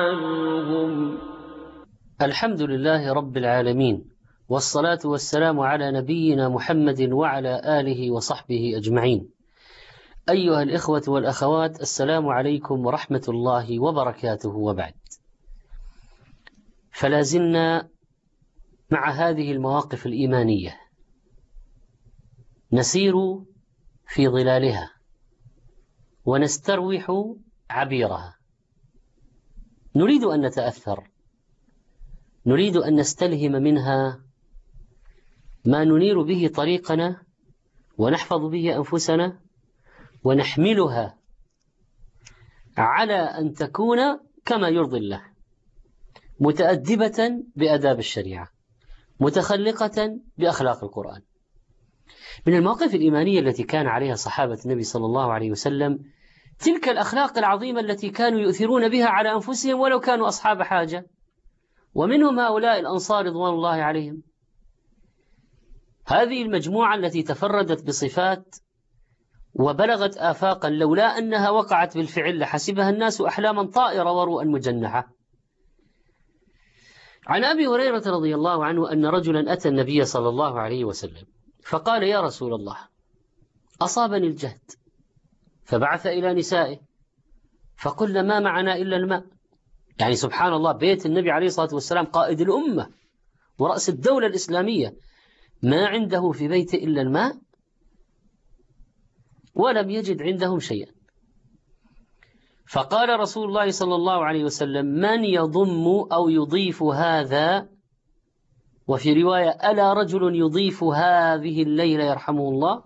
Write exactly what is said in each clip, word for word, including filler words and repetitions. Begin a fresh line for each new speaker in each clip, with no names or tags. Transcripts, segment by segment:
عنهم. الحمد لله رب العالمين، والصلاة والسلام على نبينا محمد وعلى آله وصحبه أجمعين. أيها الإخوة والأخوات، السلام عليكم ورحمة الله وبركاته، وبعد. فلا زلنا مع هذه المواقف الإيمانية نسير في ظلالها ونستروح عبيرها. نريد أن نتأثر، نريد أن نستلهم منها ما ننير به طريقنا ونحفظ به أنفسنا، ونحملها على أن تكون كما يرضي الله، متأدبة بآداب الشريعة، متخلقة بأخلاق القرآن. من المواقف الإيمانية التي كان عليها صحابة النبي صلى الله عليه وسلم تلك الأخلاق العظيمة التي كانوا يؤثرون بها على أنفسهم ولو كانوا أصحاب حاجة، ومنهم هؤلاء الأنصار رضوان الله عليهم. هذه المجموعة التي تفردت بصفات وبلغت آفاقا لولا أنها وقعت بالفعل لحسبها الناس أحلاما طائرة ورؤى مجنحة. عن أبي هريرة رضي الله عنه أن رجلا أتى النبي صلى الله عليه وسلم فقال: يا رسول الله، أصابني الجهد. فبعث إلى نسائه فقلنا: ما معنا إلا الماء. يعني سبحان الله، بيت النبي عليه الصلاة والسلام قائد الأمة ورأس الدولة الإسلامية، ما عنده في بيته إلا الماء، ولم يجد عندهم شيئا. فقال رسول الله صلى الله عليه وسلم: من يضم أو يضيف هذا؟ وفي رواية: ألا رجل يضيف هذه الليلة يرحمه الله؟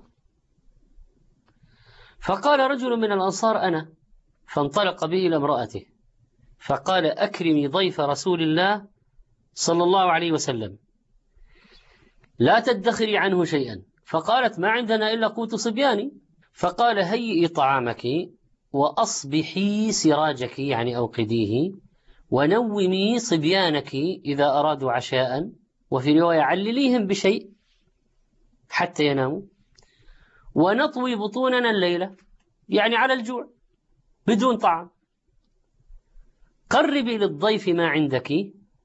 فقال رجل من الأنصار: أنا. فانطلق به إلى امرأته فقال: أكرمي ضيف رسول الله صلى الله عليه وسلم، لا تدخري عنه شيئا. فقالت: ما عندنا إلا قوت صبياني. فقال: هيئي طعامك وأصبحي سراجك، يعني أوقديه، ونومي صبيانك إذا أرادوا عشاء، وفي رواية: علليهم بشيء حتى يناموا، ونطوي بطوننا الليلة، يعني على الجوع بدون طعام. قربي للضيف ما عندك،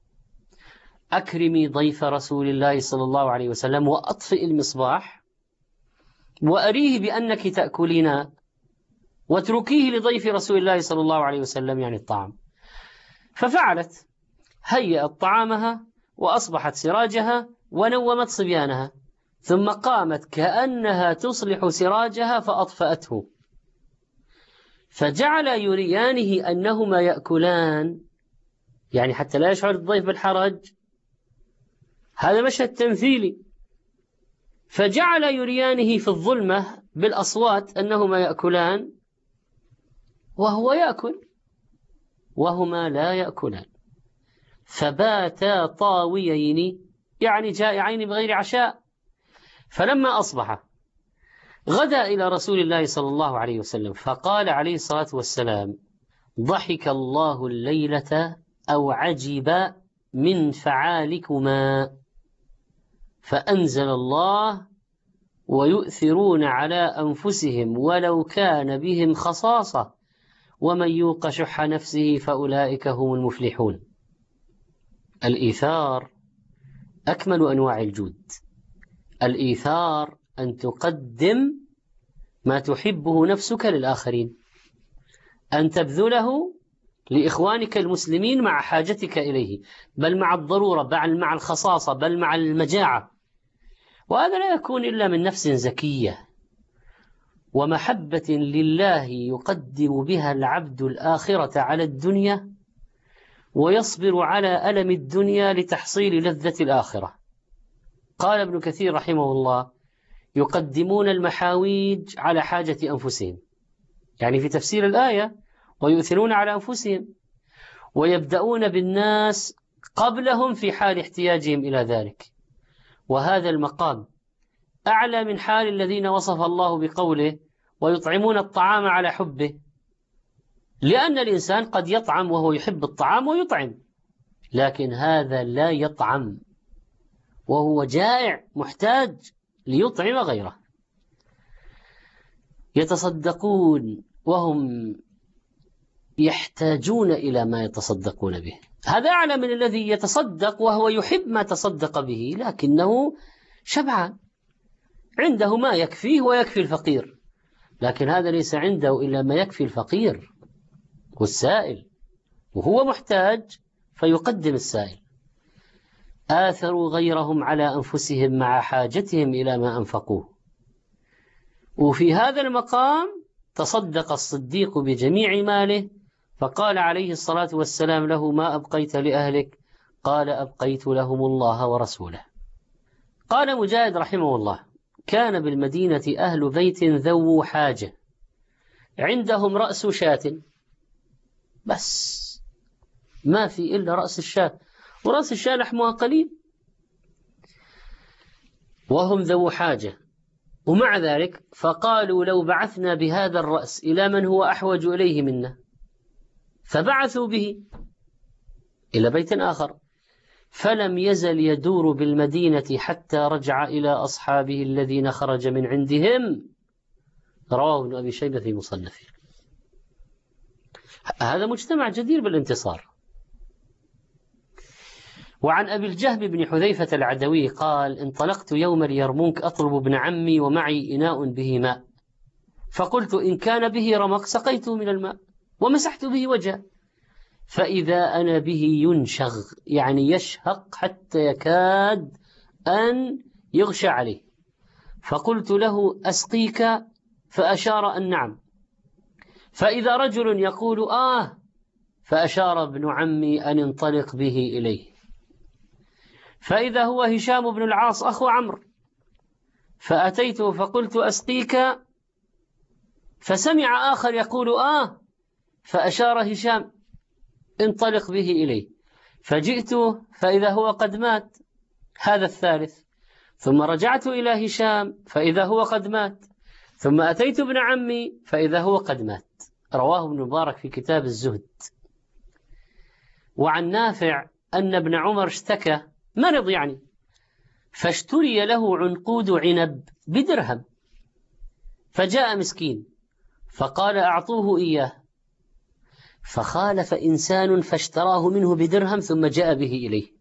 أكرمي ضيف رسول الله صلى الله عليه وسلم، وأطفئ المصباح، وأريه بأنك تأكلين، واتركيه لضيف رسول الله صلى الله عليه وسلم، يعني الطعام. ففعلت، هيأت طعامها وأصبحت سراجها ونومت صبيانها، ثم قامت كأنها تصلح سراجها فأطفأته، فجعل يريانه أنهما يأكلان، يعني حتى لا يشعر الضيف بالحرج. هذا مشهد تمثيلي. فجعل يريانه في الظلمة بالأصوات أنهما يأكلان، وهو يأكل وهما لا يأكلان، فباتا طاويين، يعني جائعين بغير عشاء. فلما أصبح غدا إلى رسول الله صلى الله عليه وسلم فقال عليه الصلاة والسلام: ضحك الله الليلة أو عجب من فعالكما، فأنزل الله: ويؤثرون على أنفسهم ولو كان بهم خصاصة ومن يوق شح نفسه فأولئك هم المفلحون. الإيثار أكمل أنواع الجود. الإيثار أن تقدم ما تحبه نفسك للآخرين، أن تبذله لإخوانك المسلمين مع حاجتك إليه، بل مع الضرورة، بل مع الخصاصة، بل مع المجاعة. وهذا لا يكون إلا من نفس زكية ومحبة لله يقدم بها العبد الآخرة على الدنيا، ويصبر على ألم الدنيا لتحصيل لذة الآخرة. قال ابن كثير رحمه الله: يقدمون المحاويج على حاجة أنفسهم، يعني في تفسير الآية: ويؤثرون على أنفسهم، ويبدأون بالناس قبلهم في حال احتياجهم إلى ذلك. وهذا المقام أعلى من حال الذين وصف الله بقوله: ويطعمون الطعام على حبه، لأن الإنسان قد يطعم وهو يحب الطعام ويطعم، لكن هذا لا يطعم وهو جائع محتاج ليطعم غيره. يتصدقون وهم يحتاجون إلى ما يتصدقون به. هذا أعلى من الذي يتصدق وهو يحب ما تصدق به لكنه شبعان، عنده ما يكفيه ويكفي الفقير، لكن هذا ليس عنده إلا ما يكفي الفقير والسائل، وهو محتاج فيقدم السائل. آثروا غيرهم على أنفسهم مع حاجتهم إلى ما أنفقوه. وفي هذا المقام تصدق الصديق بجميع ماله، فقال عليه الصلاة والسلام له: ما أبقيت لأهلك؟ قال: أبقيت لهم الله ورسوله. قال مجاهد رحمه الله: كان بالمدينة أهل بيت ذو حاجة، عندهم رأس شاة بس، ما في إلا رأس الشاة، ورأس الشاة لحمها قليل، وهم ذو حاجة. ومع ذلك فقالوا: لو بعثنا بهذا الرأس إلى من هو أحوج إليه منا، فبعثوا به إلى بيت آخر، فلم يزل يدور بالمدينة حتى رجع إلى أصحابه الذين خرج من عندهم. رواه ابن أبي شيبة في مصنفه. هذا مجتمع جدير بالانتصار. وعن أبي الجهم بن حذيفة العدوي قال: انطلقت يوم اليرموك أطلب ابن عمي ومعي إناء به ماء، فقلت إن كان به رمق سقيته من الماء ومسحت به وجهه، فإذا أنا به ينشغ، يعني يشهق حتى يكاد أن يغشى عليه، فقلت له: أسقيك؟ فأشار أن نعم، فإذا رجل يقول آه، فأشار ابن عمي أن انطلق به إليه، فإذا هو هشام بن العاص أخو عمرو، فأتيته فقلت: أسقيك؟ فسمع آخر يقول آه، فأشار هشام: انطلق به إليه، فجئت فإذا هو قد مات، هذا الثالث، ثم رجعت إلى هشام فإذا هو قد مات، ثم أتيت ابن عمي فإذا هو قد مات. رواه ابن مبارك في كتاب الزهد. وعن نافع أن ابن عمر اشتكى، مرض يعني، فاشتري له عنقود عنب بدرهم، فجاء مسكين فقال: أعطوه إياه، فخالف إنسان فاشتراه منه بدرهم ثم جاء به إليه،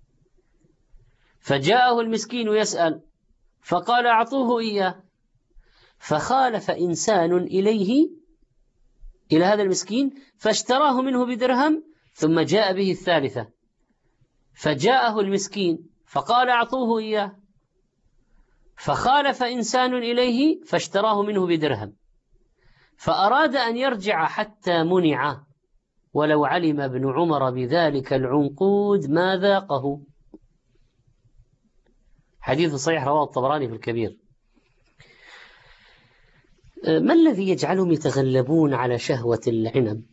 فجاءه المسكين يسأل فقال: أعطوه إياه، فخالف إنسان إليه إلى هذا المسكين فاشتراه منه بدرهم ثم جاء به الثالثة، فجاءه المسكين فقال: أعطوه إياه، فخالف إنسان إليه فاشتراه منه بدرهم، فأراد أن يرجع حتى منع، ولو علم ابن عمر بذلك العنقود ما ذاقه. حديث صحيح رواه الطبراني في الكبير. ما الذي يجعلهم يتغلبون على شهوة العنب؟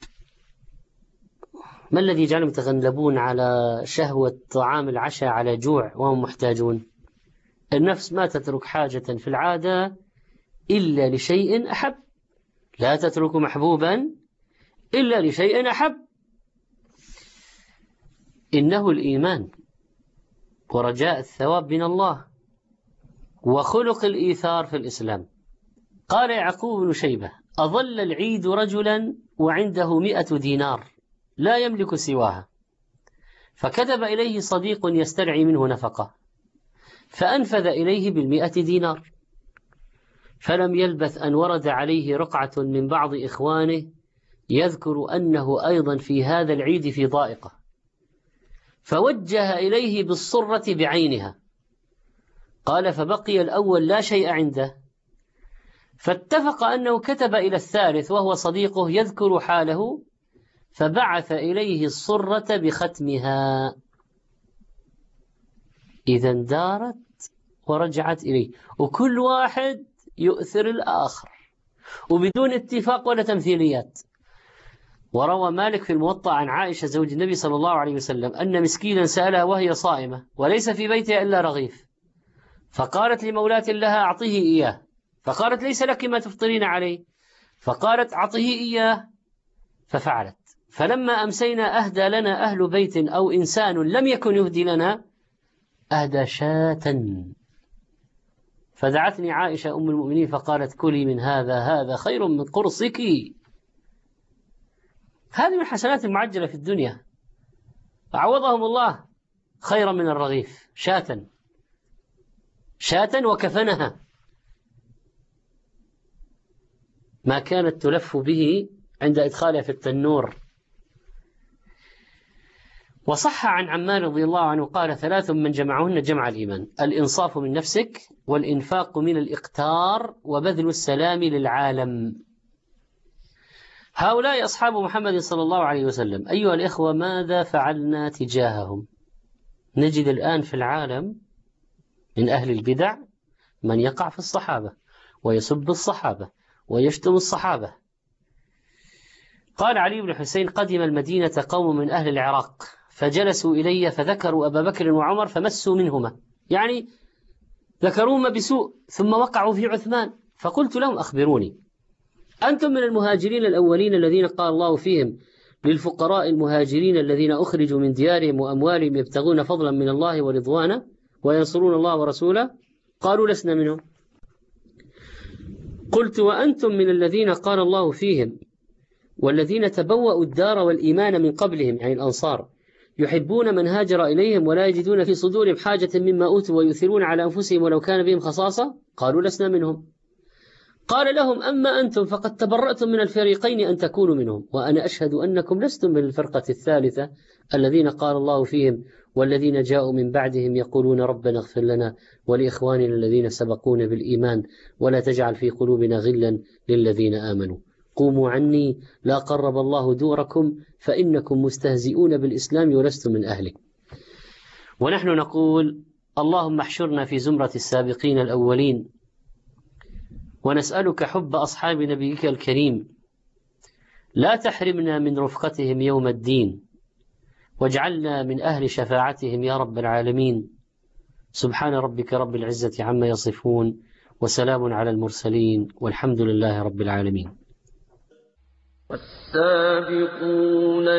ما الذي يجعلهم يتغلبون على شهوة طعام العشاء على جوع وهم محتاجون؟ النفس ما تترك حاجة في العادة إلا لشيء أحب، لا تترك محبوبا إلا لشيء أحب. إنه الإيمان ورجاء الثواب من الله وخلق الإيثار في الإسلام. قال يعقوب بن شيبة: أظل العيد رجلا وعنده مئة دينار لا يملك سواها، فكتب إليه صديق يستدعي منه نفقة، فأنفذ إليه بالمئة دينار، فلم يلبث أن ورد عليه رقعة من بعض إخوانه يذكر أنه أيضا في هذا العيد في ضائقة، فوجه إليه بالصرة بعينها. قال: فبقي الأول لا شيء عنده، فاتفق أنه كتب إلى الثالث وهو صديقه يذكر حاله، فبعث إليه الصرة بختمها، إذا دارت ورجعت إليه، وكل واحد يؤثر الآخر وبدون اتفاق ولا تمثيليات. وروى مالك في الموطأ عن عائشة زوج النبي صلى الله عليه وسلم أن مسكينا سألها وهي صائمة وليس في بيتها إلا رغيف، فقالت لمولاة لها: أعطيه إياه، فقالت: ليس لك ما تفطرين عليه، فقالت: أعطيه إياه، ففعلت. فلما أمسينا أهدى لنا أهل بيت أو إنسان لم يكن يهدي لنا، أهدى شاة، فدعتني عائشة أم المؤمنين فقالت: كلي من هذا، هذا خير من قرصك. هذه من حسنات المعجلة في الدنيا، فعوضهم الله خيرا من الرغيف، شاة شاة وكفنها ما كانت تلف به عند إدخالها في التنور. وصح عن عمار رضي الله عنه قال: ثلاث من جمعهن جمع الإيمان: الإنصاف من نفسك، والإنفاق من الإقتار، وبذل السلام للعالم. هؤلاء أصحاب محمد صلى الله عليه وسلم. أيها الإخوة، ماذا فعلنا تجاههم؟ نجد الآن في العالم من أهل البدع من يقع في الصحابة ويسب الصحابة ويشتم الصحابة. قال علي بن حسين: قدم المدينة قوم من أهل العراق فجلسوا إلي فذكروا أبا بكر وعمر فمسوا منهما، يعني ذكروهما بسوء، ثم وقعوا في عثمان، فقلت لهم: أخبروني، أنتم من المهاجرين الأولين الذين قال الله فيهم للفقراء المهاجرين الذين أخرجوا من ديارهم وأموالهم يبتغون فضلا من الله ورضوانه وينصرون الله ورسوله؟ قالوا: لسنا منهم. قلت: وأنتم من الذين قال الله فيهم والذين تبوأوا الدار والإيمان من قبلهم، يعني الأنصار، يحبون من هاجر إليهم ولا يجدون في صدورهم حاجة مما أوتوا ويؤثرون على أنفسهم ولو كان بهم خصاصة؟ قالوا: لسنا منهم. قال لهم: أما أنتم فقد تبرأتم من الفريقين أن تكونوا منهم، وأنا أشهد أنكم لستم من الفرقة الثالثة الذين قال الله فيهم والذين جاءوا من بعدهم يقولون ربنا اغفر لنا ولإخواننا الذين سبقونا بالإيمان ولا تجعل في قلوبنا غلا للذين آمنوا، قوموا عني لا قرب الله دوركم فإنكم مستهزئون بالإسلام ولستم من أهله. ونحن نقول: اللهم احشرنا في زمرة السابقين الأولين، ونسألك حب أصحاب نبيك الكريم، لا تحرمنا من رفقتهم يوم الدين، واجعلنا من أهل شفاعتهم يا رب العالمين. سبحان ربك رب العزة عما يصفون، وسلام على المرسلين، والحمد لله رب العالمين.
والسابقون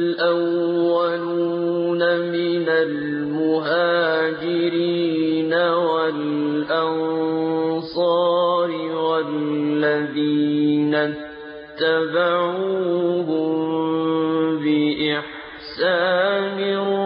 الأولون من المهاجرين والأنصار والذين اتبعوهم بإحسان